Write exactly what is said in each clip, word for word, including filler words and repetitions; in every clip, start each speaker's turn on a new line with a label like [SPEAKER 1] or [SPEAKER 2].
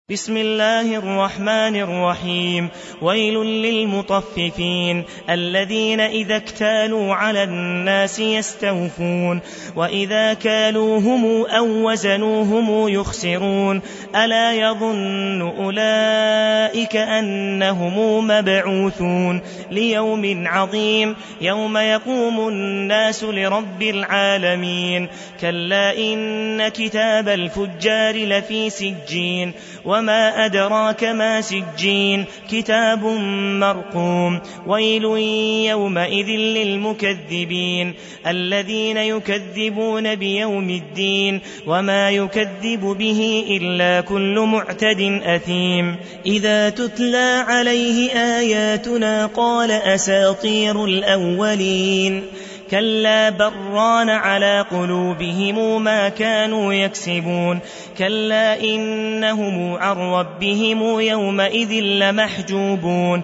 [SPEAKER 1] بسم الله الرحمن الرحيم. ويل للمطففين الذين إذا اكتالوا على الناس يستوفون وإذا كالوهم أو وزنوهم يخسرون ألا يظن أولئك أنهم مبعوثون ليوم عظيم يوم يقوم الناس لرب العالمين كلا إن كتاب الفجار لفي سجين وما أدراك ما سجين كتاب مرقوم ويل يومئذ للمكذبين الذين يكذبون بيوم الدين وما يكذب به إلا كل معتد أثيم إذا تتلى عليه آياتنا قال أساطير الأولين كلا بران على قلوبهم ما كانوا يكسبون كلا إنهم عن ربهم يومئذ لمحجوبون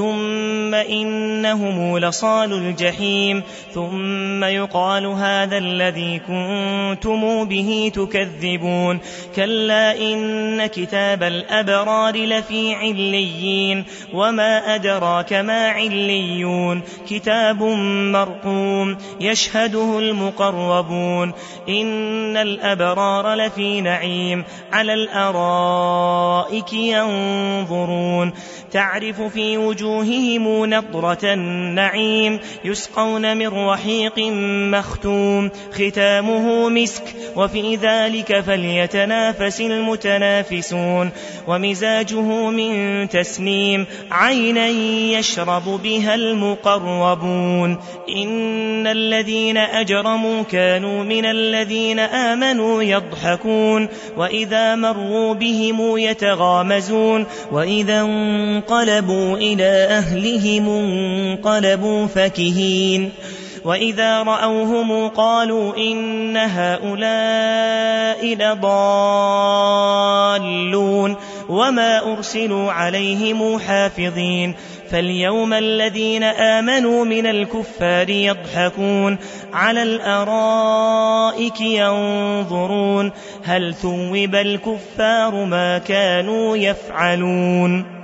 [SPEAKER 1] ثم إنهم لصال الجحيم ثم يقال هذا الذي كنتم به تكذبون كلا إن كتاب الأبرار لفي عليين وما أدراك ما عليون كتاب مرقوم يشهده المقربون إن الأبرار لفي نعيم على الأرائك ينظرون تعرف في وجوههم نضرة النعيم يسقون من رحيق مختوم ختامه مسك وفي ذلك فليتنافس المتنافسون ومزاجه من تسنيم عينا يشرب بها المقربون إن الذين أجرموا كانوا من الذين آمنوا يضحكون وإذا مروا بهم يتغامزون وإذا انقلبوا إلى أهلهم انقلبوا فكهين وإذا رأوهم قالوا إن هؤلاء لضالون وما أرسلوا عليهم حافظين فاليوم الذين آمنوا من الكفار يضحكون على الأرائك ينظرون هل ثوب الكفار ما كانوا يفعلون.